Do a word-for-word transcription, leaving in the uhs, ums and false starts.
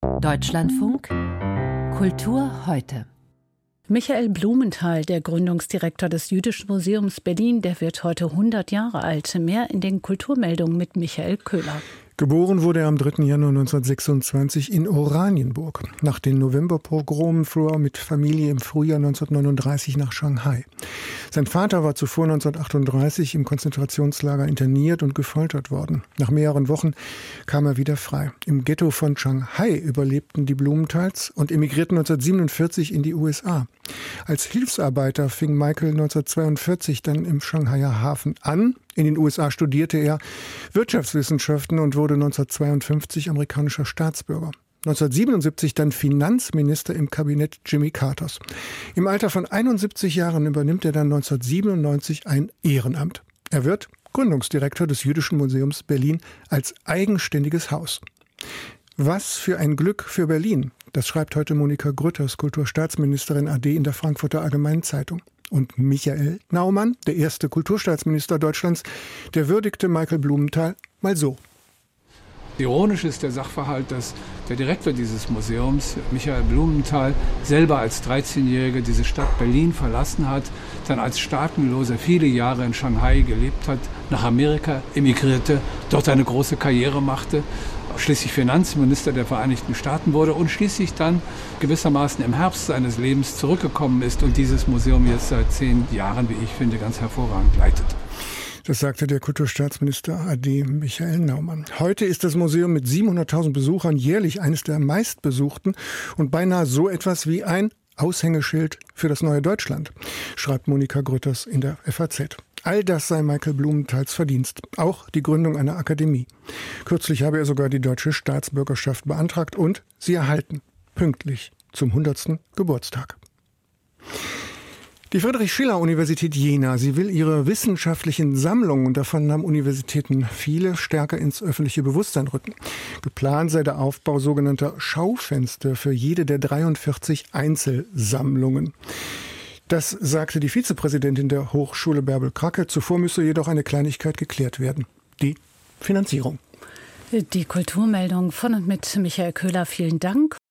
Deutschlandfunk Kultur heute. Michael Blumenthal, der Gründungsdirektor des Jüdischen Museums Berlin, der wird heute hundert Jahre alt. Mehr in den Kulturmeldungen mit Michael Köhler. Geboren wurde er am dritten Januar neunzehnhundertsechsundzwanzig in Oranienburg. Nach den Novemberpogromen floh er mit Familie im Frühjahr neunzehnhundertneununddreißig nach Shanghai. Sein Vater war zuvor neunzehnhundertachtunddreißig im Konzentrationslager interniert und gefoltert worden. Nach mehreren Wochen kam er wieder frei. Im Ghetto von Shanghai überlebten die Blumenthals und emigrierten neunzehnhundertsiebenundvierzig in die U S A. Als Hilfsarbeiter fing Michael neunzehnhundertzweiundvierzig dann im Shanghaier Hafen an. In den U S A studierte er Wirtschaftswissenschaften und wurde neunzehnhundertzweiundfünfzig amerikanischer Staatsbürger. neunzehnhundertsiebenundsiebzig dann Finanzminister im Kabinett Jimmy Carters. Im Alter von einundsiebzig Jahren übernimmt er dann neunzehnhundertsiebenundneunzig ein Ehrenamt. Er wird Gründungsdirektor des Jüdischen Museums Berlin als eigenständiges Haus. Was für ein Glück für Berlin, das schreibt heute Monika Grütters, Kulturstaatsministerin A D in der Frankfurter Allgemeinen Zeitung. Und Michael Naumann, der erste Kulturstaatsminister Deutschlands, der würdigte Michael Blumenthal mal so. Ironisch ist der Sachverhalt, dass der Direktor dieses Museums, Michael Blumenthal, selber als dreizehnjähriger diese Stadt Berlin verlassen hat, dann als Staatenloser viele Jahre in Shanghai gelebt hat, nach Amerika emigrierte, dort eine große Karriere machte, schließlich Finanzminister der Vereinigten Staaten wurde und schließlich dann gewissermaßen im Herbst seines Lebens zurückgekommen ist und dieses Museum jetzt seit zehn Jahren, wie ich finde, ganz hervorragend leitet. Das sagte der Kulturstaatsminister A D Michael Naumann. Heute ist das Museum mit siebenhunderttausend Besuchern jährlich eines der meistbesuchten und beinahe so etwas wie ein Aushängeschild für das neue Deutschland, schreibt Monika Grütters in der F A Z. All das sei Michael Blumenthals Verdienst, auch die Gründung einer Akademie. Kürzlich habe er sogar die deutsche Staatsbürgerschaft beantragt und sie erhalten, pünktlich zum hundertsten Geburtstag. Die Friedrich-Schiller-Universität Jena, sie will ihre wissenschaftlichen Sammlungen, und davon haben Universitäten viele, stärker ins öffentliche Bewusstsein rücken. Geplant sei der Aufbau sogenannter Schaufenster für jede der dreiundvierzig Einzelsammlungen. Das sagte die Vizepräsidentin der Hochschule Bärbel Kracke. Zuvor müsse jedoch eine Kleinigkeit geklärt werden: die Finanzierung. Die Kulturmeldung von und mit Michael Köhler, vielen Dank.